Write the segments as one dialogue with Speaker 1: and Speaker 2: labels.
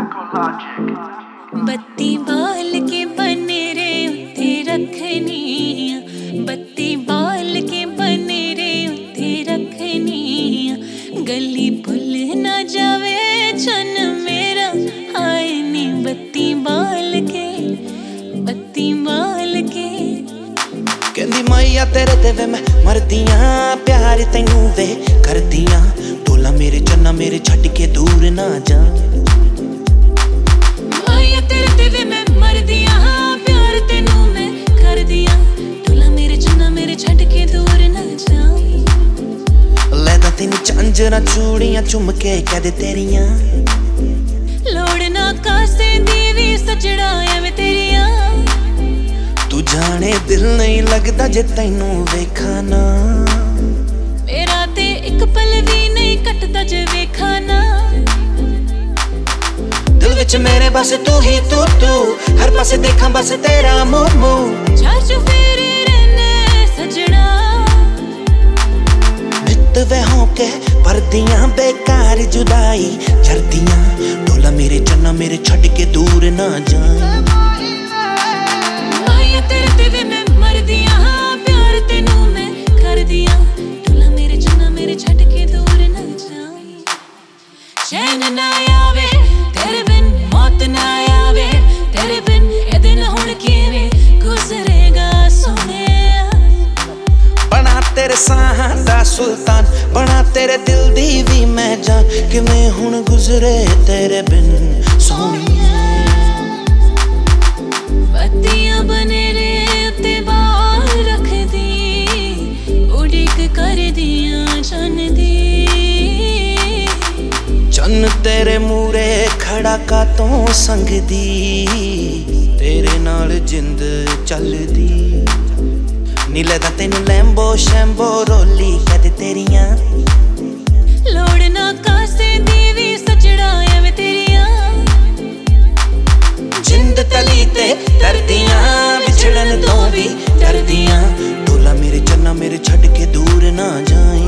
Speaker 1: बत्ती बाल के बनेरे उत्ते रखनी, बत्ती बाल के बनेरे उत्ते रखनी, गली भुल ना जावे चन मेरा आए नी बत्ती बाल के, बत्ती बाल के।
Speaker 2: कहंदी मैया तेरे ते वे मैं मरदियां, प्यार तैनू वे करदियां, ढोला मेरे चन्ना मेरे छड्ड के दूर ना जा।
Speaker 1: मैया तेरे ते वे मैं मरदियां, प्यार तैनू मैं करदियां, ढोला मेरे चन्ना मेरे छड्ड के दूर ना जा।
Speaker 2: लैदा तेन झांजरां चूड़ियां चुम के कह दे तेरियां,
Speaker 1: लोड़ ना कासे दी वी सजड़ा एवें तेरियां।
Speaker 2: तू जाने दिल नहीं लगदा जे तैनू वेखा ना,
Speaker 1: मेरा ते एक पल भी नहीं कटदा जे वेखा ना।
Speaker 2: दिल विच मेरे बस तू ही तू, हर पासे देखा बस तेरा मोमो।
Speaker 1: चार चुफेरे रहने सजना,
Speaker 2: नित वे होके परदियां बेकार जुदाई चरदियां, ढोला मेरे चन्ना मेरे छड्ड के दूर ना जा।
Speaker 1: मैया तेरे ते वे मैं मरदियां, प्यार तैनू मैं करदियां, ढोला मेरे चन्ना मेरे छड्ड के दूर ना जा। चैन ना आवे तेरे बिन, मौत ना आवे तेरे बिन, ए दिन हुण किवें गुजरेगा सोहणिया।
Speaker 2: बना तेरे साहां दा सुल्तान, बना तेरे दिल दी भी मैं जान, किवें हुण गुजरे तेरे बिन सोहणिए।
Speaker 1: बत्तियां बनेरे उत्ते बाल रखदी, उड़ीक करदियां चन्न दी।
Speaker 2: चन्न तेरे मूरे खड़ा कातों संगदी, तेरे नाल जिंद चलदी। नीले दा तेनू लैम्बो शैम्बो रोली कह दे तेरियां,
Speaker 1: लोड़ ना कासे दी वी सजड़ा एवें तेरियां।
Speaker 2: जिंद तली ते डरदियां, विछड़न तो भी डरदियां, ढोला मेरे चन्ना मेरे छड्ड के दूर ना जाई।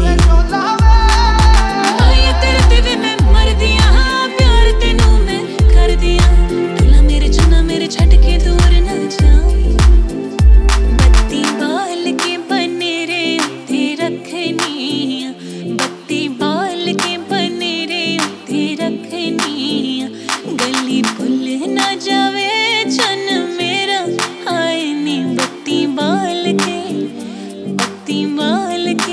Speaker 1: मैया तेरे ते वे मैं मरदियां, प्यार तैनू मैं करदियां, ढोला मेरे चन्ना मेरे छड्ड के दूर ना जाई। बत्ती बाल के बनेरे उत्ते रखनी, बत्ती बाल के बनेरे उत्ते रखनी, गली भुल ना जावे चन मेरा आए नी बत्ती बाल के, बत्ती बाल के।